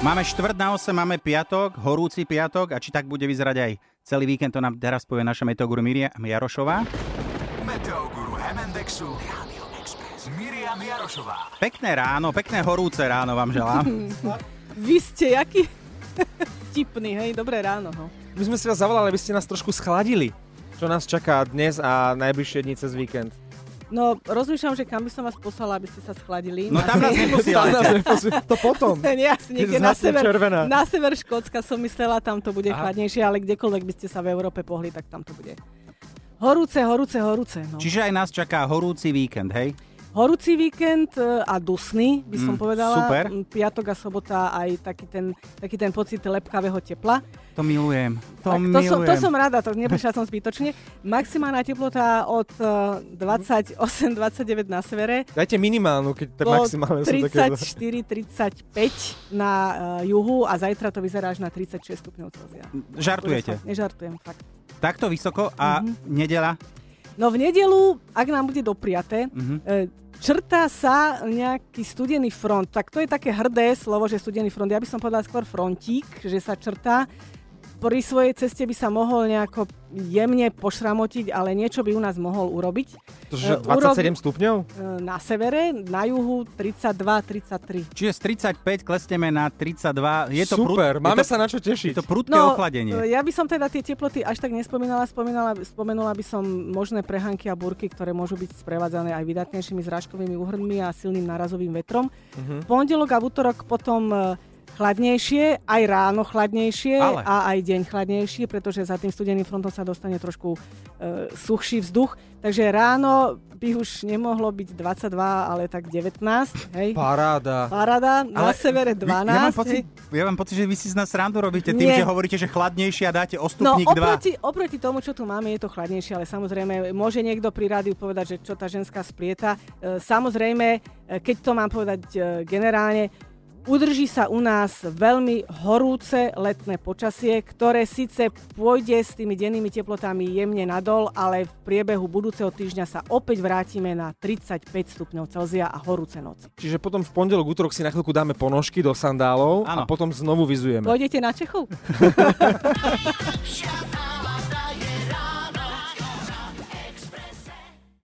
Máme 7:45, máme piatok, horúci piatok a či tak bude vyzerať aj celý víkend, to nám teraz povie naša meteoguru Miriam Jarošová. Meteoguru Hemendexu Rádio Express Miriam Jarošová. Pekné ráno, pekné horúce ráno vám želám. Vy ste jaký vtipný, hej, dobré ráno. No. My sme si vás zavolali, aby ste nás trošku schladili. Čo nás čaká dnes a najbližšie dni cez víkend? No, rozmýšľam, že kam by som vás poslala, aby ste sa schladili. No tam nás neposielajte. To potom. Nie, asi niekde Červená. na sever Škótska som myslela, tam to bude chladnejšie, ale kdekoľvek by ste sa v Európe pohli, tak tam to bude horúce. No. Čiže aj nás čaká horúci víkend, hej? Horúci víkend a dusný, by som povedala. Super. Piatok a sobota aj taký ten pocit lepkavého tepla. To milujem. To som rada, to neprišla som zbytočne. Maximálna teplota od 28-29 na severe. Dajte minimálnu, keď tak maximálne sú také. 34-35 na juhu a zajtra to vyzerá až na 36 stupňov Celzia. Žartujete? Nežartujem, fakt. Takto vysoko a nedeľa? No v nedeľu, ak nám bude dopriate, črtá sa nejaký studený front. Tak to je také hrdé slovo, že studený front. Ja by som povedala skôr frontík, že sa črtá. Pri svojej ceste by sa mohol nejako jemne pošramotiť, ale niečo by u nás mohol urobiť. Tože 27 stupňov? Na severe, na juhu 32-33. Čiže z 35 klesneme na 32. Je to super, máme sa na čo tešiť. Je to prudké ochladenie. Ja by som teda tie teploty až tak nespomínala. Spomenula by som možné prehánky a búrky, ktoré môžu byť sprevádzané aj vydatnejšími zrážkovými úhrnmi a silným nárazovým vetrom. V pondelok a v útorok potom chladnejšie, aj ráno chladnejšie a aj deň chladnejšie, pretože za tým studeným frontom sa dostane trošku suchší vzduch. Takže ráno by už nemohlo byť 22, ale tak 19. Hej. Paráda. Na severe 12. Ja mám pocit, že vy si z nás srandu robíte tým, že hovoríte, že chladnejšie a dáte o stupník 2. Oproti tomu, čo tu máme, je to chladnejšie, ale samozrejme môže niekto pri rádiu povedať, že čo tá ženská splieta. Samozrejme, keď to mám povedať generálne, udrží sa u nás veľmi horúce letné počasie, ktoré síce pôjde s tými dennými teplotami jemne nadol, ale v priebehu budúceho týždňa sa opäť vrátime na 35 stupňov Celzia a horúce noci. Čiže potom v pondelok, útorok si na chvíľku dáme ponožky do sandálov a potom znovu vyzujeme. Pôjdete na Čechov?